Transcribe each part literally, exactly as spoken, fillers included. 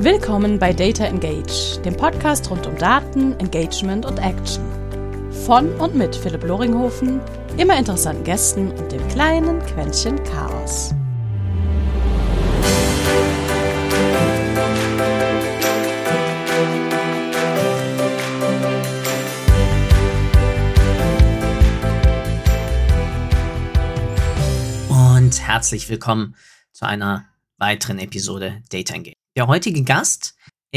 Willkommen bei Data Engage, dem Podcast rund um Daten, Engagement und Action. Von und mit Philipp Loringhofen, immer interessanten Gästen und dem kleinen Quäntchen Chaos. Und herzlich willkommen zu einer weiteren Episode Data Engage. Der heutige Gast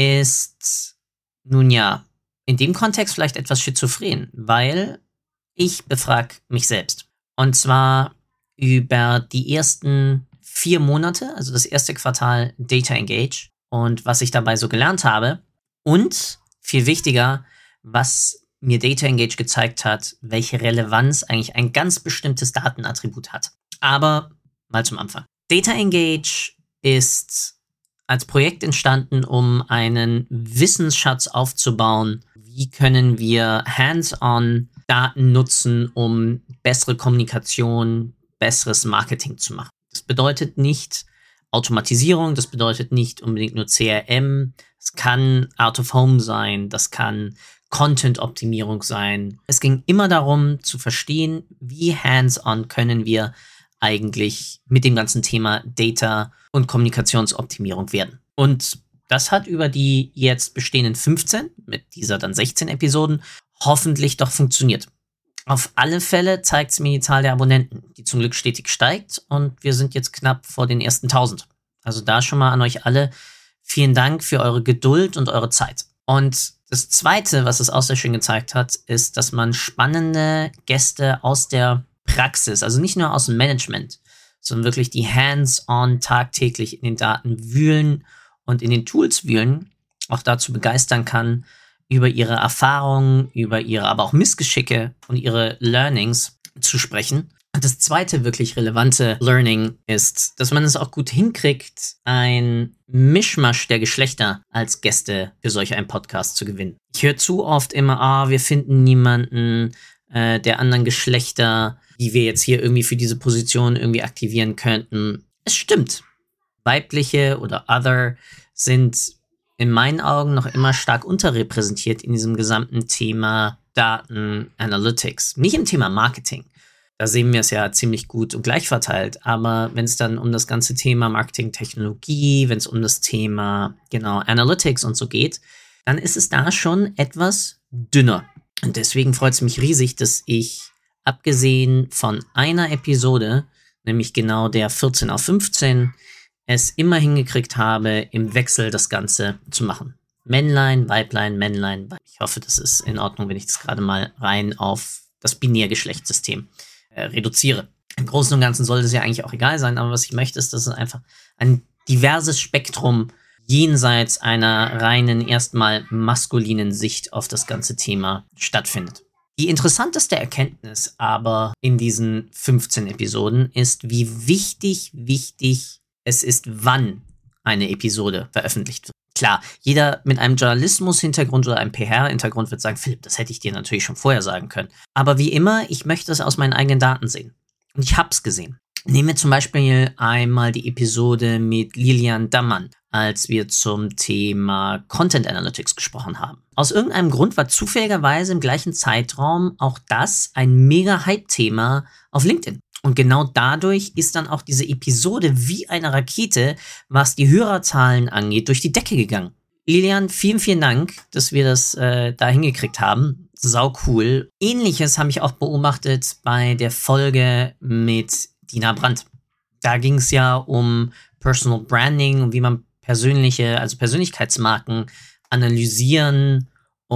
ist, nun ja, in dem Kontext vielleicht etwas schizophren, weil ich befrage mich selbst. Und zwar über die ersten vier Monate, also das erste Quartal Data Engage und was ich dabei so gelernt habe. Und viel wichtiger, was mir Data Engage gezeigt hat, welche Relevanz eigentlich ein ganz bestimmtes Datenattribut hat. Aber mal zum Anfang. Data Engage ist als Projekt entstanden, um einen Wissensschatz aufzubauen. Wie können wir hands-on Daten nutzen, um bessere Kommunikation, besseres Marketing zu machen? Das bedeutet nicht Automatisierung, das bedeutet nicht unbedingt nur C R M. Es kann Out of Home sein, das kann Content-Optimierung sein. Es ging immer darum zu verstehen, wie hands-on können wir eigentlich mit dem ganzen Thema Data und Kommunikationsoptimierung werden. Und das hat über die jetzt bestehenden fünfzehn, mit dieser dann sechzehn Episoden, hoffentlich doch funktioniert. Auf alle Fälle zeigt es mir die Zahl der Abonnenten, die zum Glück stetig steigt und wir sind jetzt knapp vor den ersten tausend. Also da schon mal an euch alle vielen Dank für eure Geduld und eure Zeit. Und das Zweite, was es auch sehr schön gezeigt hat, ist, dass man spannende Gäste aus der Praxis, also nicht nur aus dem Management, sondern wirklich die hands-on tagtäglich in den Daten wühlen und in den Tools wühlen, auch dazu begeistern kann, über ihre Erfahrungen, über ihre aber auch Missgeschicke und ihre Learnings zu sprechen. Und das zweite wirklich relevante Learning ist, dass man es auch gut hinkriegt, ein Mischmasch der Geschlechter als Gäste für solch einen Podcast zu gewinnen. Ich höre zu oft immer, ah, wir finden niemanden äh, der anderen Geschlechter, die wir jetzt hier irgendwie für diese Position irgendwie aktivieren könnten. Es stimmt. Weibliche oder Other sind in meinen Augen noch immer stark unterrepräsentiert in diesem gesamten Thema Daten Analytics. Nicht im Thema Marketing. Da sehen wir es ja ziemlich gut und gleich verteilt. Aber wenn es dann um das ganze Thema Marketing-Technologie, wenn es um das Thema genau Analytics und so geht, dann ist es da schon etwas dünner. Und deswegen freut es mich riesig, dass ich abgesehen von einer Episode, nämlich genau der vierzehn auf fünfzehn, es immer hingekriegt habe, im Wechsel das Ganze zu machen. Männlein, Weiblein, Männlein. Ich hoffe, das ist in Ordnung, wenn ich das gerade mal rein auf das Binärgeschlechtssystem äh, reduziere. Im Großen und Ganzen sollte es ja eigentlich auch egal sein, aber was ich möchte, ist, dass es einfach ein diverses Spektrum jenseits einer reinen, erstmal maskulinen Sicht auf das ganze Thema stattfindet. Die interessanteste Erkenntnis aber in diesen fünfzehn Episoden ist, wie wichtig, wichtig es ist, wann eine Episode veröffentlicht wird. Klar, jeder mit einem Journalismus-Hintergrund oder einem P R-Hintergrund wird sagen, Philipp, das hätte ich dir natürlich schon vorher sagen können. Aber wie immer, ich möchte es aus meinen eigenen Daten sehen. Und ich habe es gesehen. Nehmen wir zum Beispiel einmal die Episode mit Lilian Dammann, als wir zum Thema Content Analytics gesprochen haben. Aus irgendeinem Grund war zufälligerweise im gleichen Zeitraum auch das ein mega Hype-Thema auf LinkedIn. Und genau dadurch ist dann auch diese Episode wie eine Rakete, was die Hörerzahlen angeht, durch die Decke gegangen. Lilian, vielen, vielen Dank, dass wir das äh, da hingekriegt haben. Sau cool. Ähnliches habe ich auch beobachtet bei der Folge mit Dina Brandt. Da ging es ja um Personal Branding und wie man persönliche, also Persönlichkeitsmarken analysieren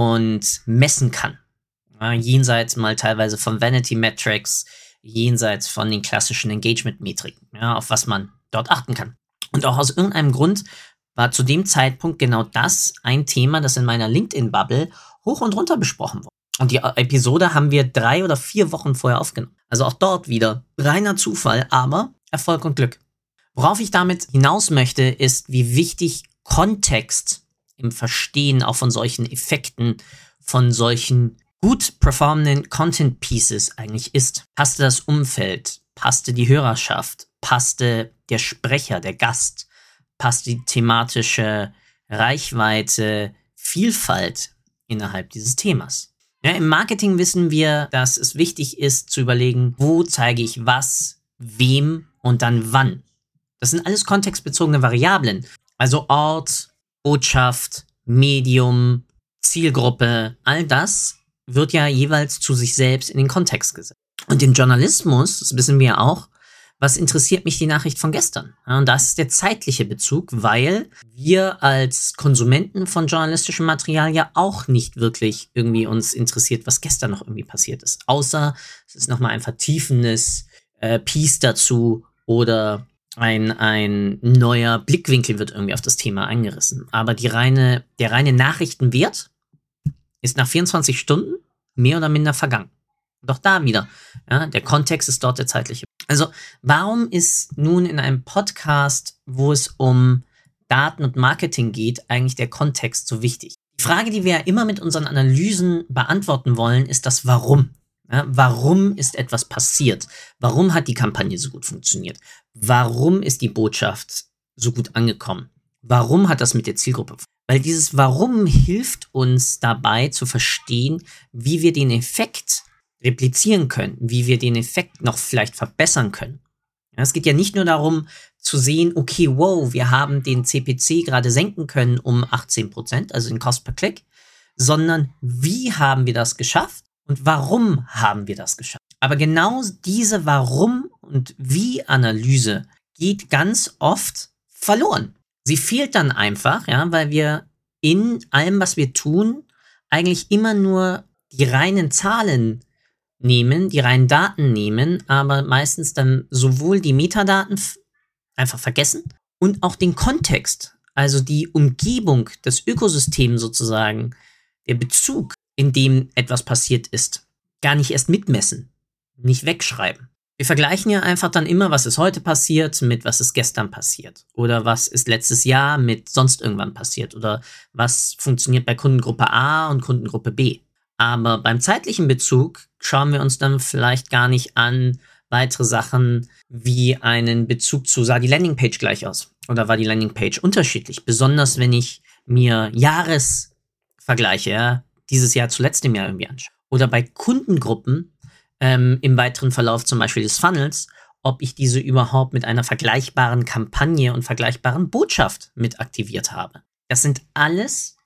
und messen kann. Ja, jenseits mal teilweise von Vanity Metrics, jenseits von den klassischen Engagement-Metriken, ja, auf was man dort achten kann. Und auch aus irgendeinem Grund war zu dem Zeitpunkt genau das ein Thema, das in meiner LinkedIn-Bubble hoch und runter besprochen wurde. Und die Episode haben wir drei oder vier Wochen vorher aufgenommen. Also auch dort wieder reiner Zufall, aber Erfolg und Glück. Worauf ich damit hinaus möchte, ist, wie wichtig Kontext im Verstehen auch von solchen Effekten, von solchen gut performenden Content Pieces eigentlich ist. Passte das Umfeld, passte die Hörerschaft, passte der Sprecher, der Gast, passte die thematische Reichweite, Vielfalt innerhalb dieses Themas. Ja, im Marketing wissen wir, dass es wichtig ist zu überlegen, wo zeige ich was, wem und dann wann. Das sind alles kontextbezogene Variablen. Also Ort, Botschaft, Medium, Zielgruppe, all das wird ja jeweils zu sich selbst in den Kontext gesetzt. Und im Journalismus, das wissen wir auch, was interessiert mich die Nachricht von gestern? Ja, und das ist der zeitliche Bezug, weil wir als Konsumenten von journalistischem Material ja auch nicht wirklich irgendwie uns interessiert, was gestern noch irgendwie passiert ist. Außer es ist nochmal ein vertiefendes äh, Piece dazu oder ein, ein neuer Blickwinkel wird irgendwie auf das Thema angerissen. Aber die reine, der reine Nachrichtenwert ist nach vierundzwanzig Stunden mehr oder minder vergangen. Doch da wieder, ja, der Kontext ist dort der zeitliche. Also, warum ist nun in einem Podcast, wo es um Daten und Marketing geht, eigentlich der Kontext so wichtig? Die Frage, die wir ja immer mit unseren Analysen beantworten wollen, ist das Warum. Ja, warum ist etwas passiert? Warum hat die Kampagne so gut funktioniert? Warum ist die Botschaft so gut angekommen? Warum hat das mit der Zielgruppe funktioniert? Weil dieses Warum hilft uns dabei zu verstehen, wie wir den Effekt replizieren können, wie wir den Effekt noch vielleicht verbessern können. Ja, es geht ja nicht nur darum zu sehen, okay, wow, wir haben den C P C gerade senken können um achtzehn Prozent, also den Cost per Click, sondern wie haben wir das geschafft und warum haben wir das geschafft. Aber genau diese Warum- und Wie-Analyse geht ganz oft verloren. Sie fehlt dann einfach, ja, weil wir in allem, was wir tun, eigentlich immer nur die reinen Zahlen nehmen, die reinen Daten nehmen, aber meistens dann sowohl die Metadaten f- einfach vergessen und auch den Kontext, also die Umgebung, das Ökosystem sozusagen, der Bezug, in dem etwas passiert ist, gar nicht erst mitmessen, nicht wegschreiben. Wir vergleichen ja einfach dann immer, was ist heute passiert mit was ist gestern passiert oder was ist letztes Jahr mit sonst irgendwann passiert oder was funktioniert bei Kundengruppe A und Kundengruppe B. Aber beim zeitlichen Bezug schauen wir uns dann vielleicht gar nicht an weitere Sachen wie einen Bezug zu, sah die Landingpage gleich aus oder war die Landingpage unterschiedlich. Besonders wenn ich mir Jahresvergleiche, ja, dieses Jahr zu letztem Jahr irgendwie anschaue. Oder bei Kundengruppen ähm, im weiteren Verlauf zum Beispiel des Funnels, ob ich diese überhaupt mit einer vergleichbaren Kampagne und vergleichbaren Botschaft mit aktiviert habe. Das sind alles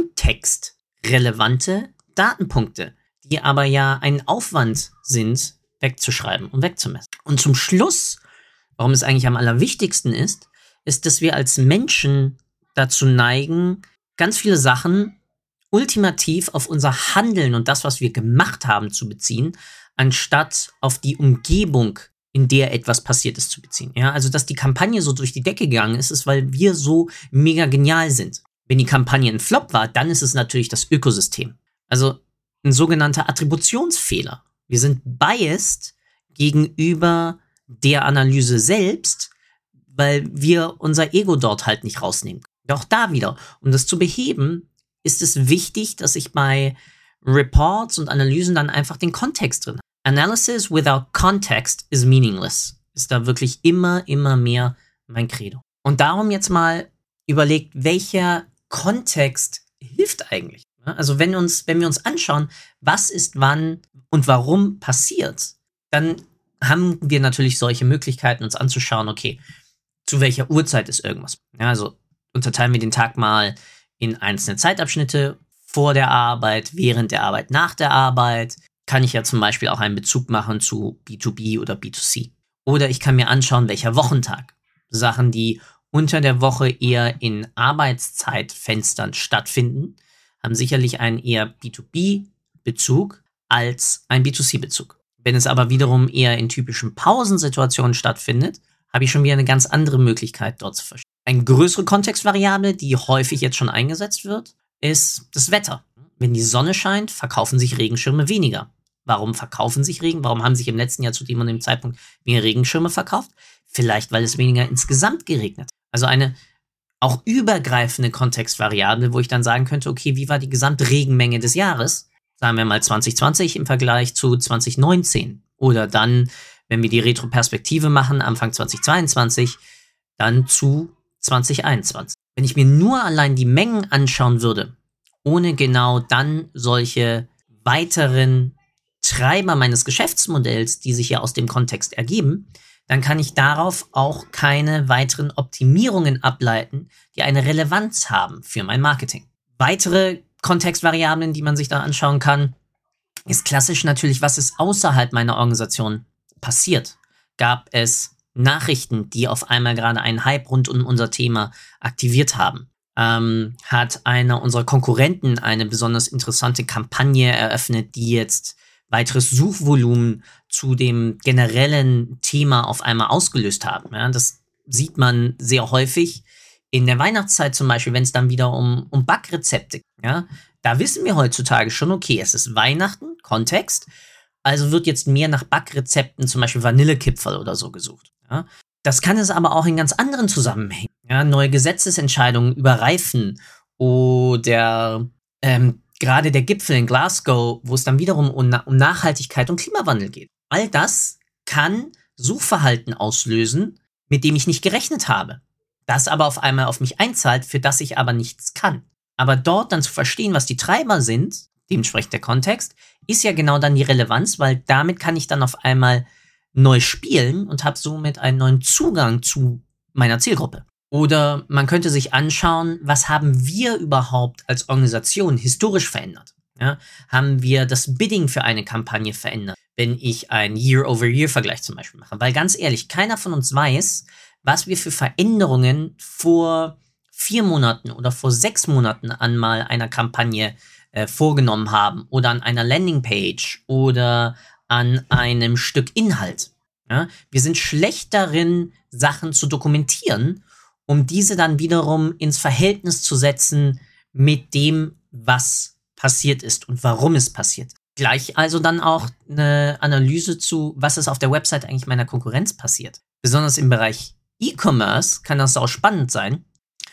kontextrelevante Datenpunkte, die aber ja ein Aufwand sind, wegzuschreiben und wegzumessen. Und zum Schluss, warum es eigentlich am allerwichtigsten ist, ist, dass wir als Menschen dazu neigen, ganz viele Sachen ultimativ auf unser Handeln und das, was wir gemacht haben, zu beziehen, anstatt auf die Umgebung, in der etwas passiert ist, zu beziehen. Ja, also, dass die Kampagne so durch die Decke gegangen ist, ist, weil wir so mega genial sind. Wenn die Kampagne ein Flop war, dann ist es natürlich das Ökosystem. Also ein sogenannter Attributionsfehler. Wir sind biased gegenüber der Analyse selbst, weil wir unser Ego dort halt nicht rausnehmen können. Doch da wieder, um das zu beheben, ist es wichtig, dass ich bei Reports und Analysen dann einfach den Kontext drin habe. Analysis without context is meaningless. Ist da wirklich immer, immer mehr mein Credo. Und darum jetzt mal überlegt, welcher Kontext hilft eigentlich? Also wenn uns, wenn wir uns anschauen, was ist wann und warum passiert, dann haben wir natürlich solche Möglichkeiten, uns anzuschauen, okay, zu welcher Uhrzeit ist irgendwas. Ja, also unterteilen wir den Tag mal in einzelne Zeitabschnitte, vor der Arbeit, während der Arbeit, nach der Arbeit. Kann ich ja zum Beispiel auch einen Bezug machen zu B zwei B oder B zwei C. Oder ich kann mir anschauen, welcher Wochentag. Sachen, die unter der Woche eher in Arbeitszeitfenstern stattfinden, haben sicherlich einen eher B zwei B-Bezug als einen B zwei C-Bezug. Wenn es aber wiederum eher in typischen Pausensituationen stattfindet, habe ich schon wieder eine ganz andere Möglichkeit, dort zu verstehen. Eine größere Kontextvariable, die häufig jetzt schon eingesetzt wird, ist das Wetter. Wenn die Sonne scheint, verkaufen sich Regenschirme weniger. Warum verkaufen sich Regen? Warum haben sich im letzten Jahr zu dem und dem Zeitpunkt mehr Regenschirme verkauft? Vielleicht, weil es weniger insgesamt geregnet. Also eine auch übergreifende Kontextvariable, wo ich dann sagen könnte, okay, wie war die Gesamtregenmenge des Jahres? Sagen wir mal zwanzig zwanzig im Vergleich zu zwanzig neunzehn. Oder dann, wenn wir die Retroperspektive machen, Anfang zwanzig zweiundzwanzig, dann zu zwanzig einundzwanzig. wenn ich mir nur allein die Mengen anschauen würde, ohne genau dann solche weiteren Treiber meines Geschäftsmodells, die sich ja aus dem Kontext ergeben, dann kann ich darauf auch keine weiteren Optimierungen ableiten, die eine Relevanz haben für mein Marketing. Weitere Kontextvariablen, die man sich da anschauen kann, ist klassisch natürlich, was ist außerhalb meiner Organisation passiert. Gab es Nachrichten, die auf einmal gerade einen Hype rund um unser Thema aktiviert haben? Ähm, hat einer unserer Konkurrenten eine besonders interessante Kampagne eröffnet, die jetzt weiteres Suchvolumen zu dem generellen Thema auf einmal ausgelöst haben? Ja, das sieht man sehr häufig in der Weihnachtszeit zum Beispiel, wenn es dann wieder um, um Backrezepte geht. Ja, da wissen wir heutzutage schon, okay, es ist Weihnachten, Kontext, also wird jetzt mehr nach Backrezepten, zum Beispiel Vanillekipferl oder so gesucht. Ja, das kann es aber auch in ganz anderen Zusammenhängen. Ja, neue Gesetzesentscheidungen überreifen oder ähm, gerade der Gipfel in Glasgow, wo es dann wiederum um, um Nachhaltigkeit und Klimawandel geht. All das kann Suchverhalten auslösen, mit dem ich nicht gerechnet habe. Das aber auf einmal auf mich einzahlt, für das ich aber nichts kann. Aber dort dann zu verstehen, was die Treiber sind, dementsprechend der Kontext, ist ja genau dann die Relevanz, weil damit kann ich dann auf einmal neu spielen und habe somit einen neuen Zugang zu meiner Zielgruppe. Oder man könnte sich anschauen, was haben wir überhaupt als Organisation historisch verändert? Ja, haben wir das Bidding für eine Kampagne verändert, wenn ich einen Year-over-Year-Vergleich zum Beispiel mache? Weil ganz ehrlich, keiner von uns weiß, was wir für Veränderungen vor vier Monaten oder vor sechs Monaten an mal einer Kampagne äh, vorgenommen haben oder an einer Landingpage oder an einem Stück Inhalt. Ja, wir sind schlecht darin, Sachen zu dokumentieren, um diese dann wiederum ins Verhältnis zu setzen mit dem, was passiert ist und warum es passiert. Gleich also dann auch eine Analyse zu, was ist auf der Website eigentlich meiner Konkurrenz passiert. Besonders im Bereich E-Commerce kann das auch spannend sein,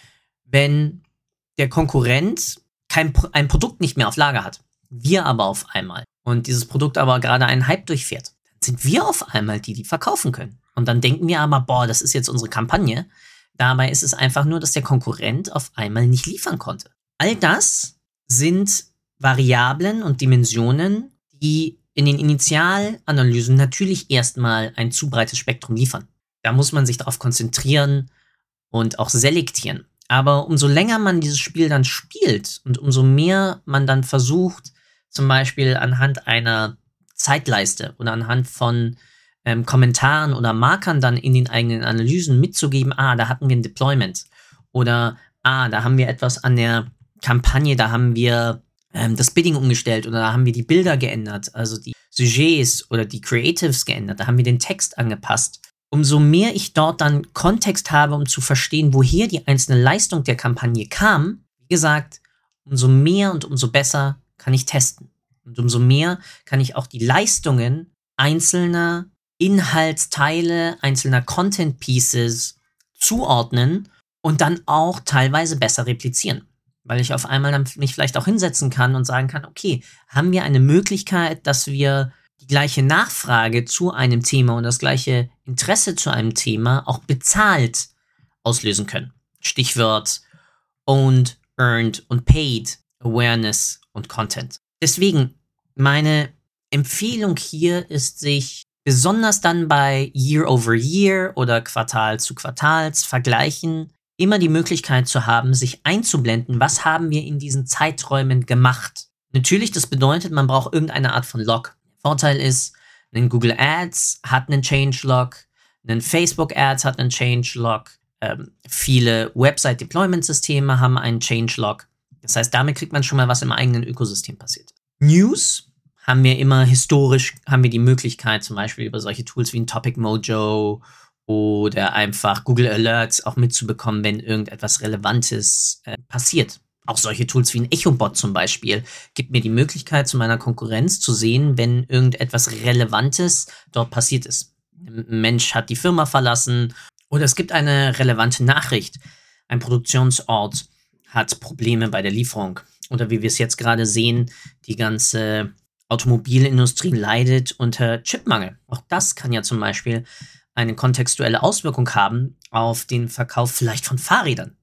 wenn der Konkurrent kein ein Produkt nicht mehr auf Lager hat, wir aber auf einmal und dieses Produkt aber gerade einen Hype durchfährt, dann sind wir auf einmal die, die verkaufen können. Und dann denken wir aber, boah, das ist jetzt unsere Kampagne. Dabei ist es einfach nur, dass der Konkurrent auf einmal nicht liefern konnte. All das sind Variablen und Dimensionen, die in den Initialanalysen natürlich erstmal ein zu breites Spektrum liefern. Da muss man sich darauf konzentrieren und auch selektieren. Aber umso länger man dieses Spiel dann spielt und umso mehr man dann versucht, zum Beispiel anhand einer Zeitleiste oder anhand von ähm, Kommentaren oder Markern dann in den eigenen Analysen mitzugeben, ah, da hatten wir ein Deployment oder ah, da haben wir etwas an der Kampagne, da haben wir ähm, das Bidding umgestellt oder da haben wir die Bilder geändert, also die Sujets oder die Creatives geändert, da haben wir den Text angepasst. Umso mehr ich dort dann Kontext habe, um zu verstehen, woher die einzelne Leistung der Kampagne kam, wie gesagt, umso mehr und umso besser kann ich testen. Und umso mehr kann ich auch die Leistungen einzelner Inhaltsteile, einzelner Content Pieces zuordnen und dann auch teilweise besser replizieren. Weil ich auf einmal dann mich vielleicht auch hinsetzen kann und sagen kann, okay, haben wir eine Möglichkeit, dass wir die gleiche Nachfrage zu einem Thema und das gleiche Interesse zu einem Thema auch bezahlt auslösen können. Stichwort Owned, Earned und Paid, Awareness und Content. Deswegen, meine Empfehlung hier ist, sich besonders dann bei Year-over-Year oder Quartal zu Quartals Vergleichen immer die Möglichkeit zu haben, sich einzublenden, was haben wir in diesen Zeiträumen gemacht. Natürlich, das bedeutet, man braucht irgendeine Art von Log. Vorteil ist, ein Google Ads hat einen Changelog, ein Facebook Ads hat einen Changelog, ähm, viele Website-Deployment-Systeme haben einen Changelog. Das heißt, damit kriegt man schon mal, was im eigenen Ökosystem passiert. News haben wir immer historisch, haben wir die Möglichkeit, zum Beispiel über solche Tools wie ein Topic Mojo oder einfach Google Alerts auch mitzubekommen, wenn irgendetwas Relevantes äh, passiert. Auch solche Tools wie ein EchoBot zum Beispiel gibt mir die Möglichkeit, zu meiner Konkurrenz zu sehen, wenn irgendetwas Relevantes dort passiert ist. Ein Mensch hat die Firma verlassen oder es gibt eine relevante Nachricht. Ein Produktionsort hat Probleme bei der Lieferung. Oder wie wir es jetzt gerade sehen, die ganze Automobilindustrie leidet unter Chipmangel. Auch das kann ja zum Beispiel eine kontextuelle Auswirkung haben auf den Verkauf vielleicht von Fahrrädern.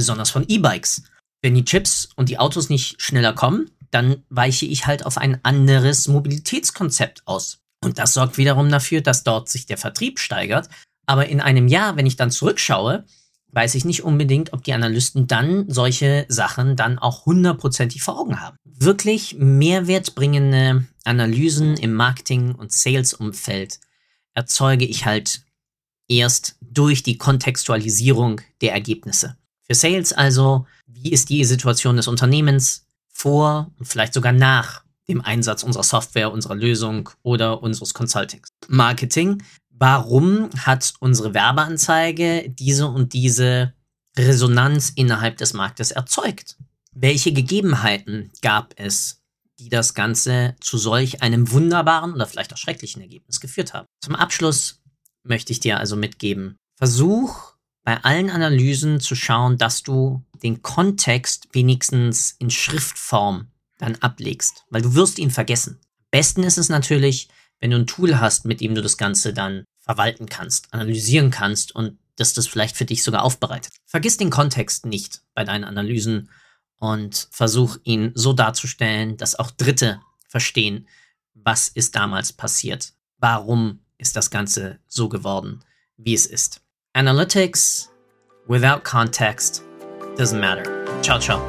besonders von E-Bikes. Wenn die Chips und die Autos nicht schneller kommen, dann weiche ich halt auf ein anderes Mobilitätskonzept aus. Und das sorgt wiederum dafür, dass dort sich der Vertrieb steigert. Aber in einem Jahr, wenn ich dann zurückschaue, weiß ich nicht unbedingt, ob die Analysten dann solche Sachen dann auch hundertprozentig vor Augen haben. Wirklich mehrwertbringende Analysen im Marketing- und Sales-Umfeld erzeuge ich halt erst durch die Kontextualisierung der Ergebnisse. Für Sales also, wie ist die Situation des Unternehmens vor und vielleicht sogar nach dem Einsatz unserer Software, unserer Lösung oder unseres Consultings. Marketing, warum hat unsere Werbeanzeige diese und diese Resonanz innerhalb des Marktes erzeugt? Welche Gegebenheiten gab es, die das Ganze zu solch einem wunderbaren oder vielleicht auch schrecklichen Ergebnis geführt haben? Zum Abschluss möchte ich dir also mitgeben, versuch bei allen Analysen zu schauen, dass du den Kontext wenigstens in Schriftform dann ablegst, weil du wirst ihn vergessen. Am besten ist es natürlich, wenn du ein Tool hast, mit dem du das Ganze dann verwalten kannst, analysieren kannst und dass das vielleicht für dich sogar aufbereitet. Vergiss den Kontext nicht bei deinen Analysen und versuch ihn so darzustellen, dass auch Dritte verstehen, was ist damals passiert. Warum ist das Ganze so geworden, wie es ist. Analytics without context doesn't matter. Ciao, ciao.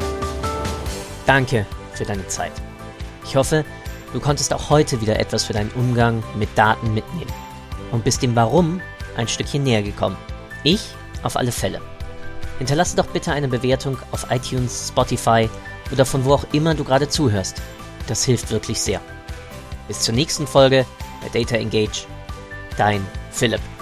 Danke für deine Zeit. Ich hoffe, du konntest auch heute wieder etwas für deinen Umgang mit Daten mitnehmen und bist dem Warum ein Stückchen näher gekommen. Ich auf alle Fälle. Hinterlasse doch bitte eine Bewertung auf iTunes, Spotify oder von wo auch immer du gerade zuhörst. Das hilft wirklich sehr. Bis zur nächsten Folge bei Data Engage. Dein Philipp.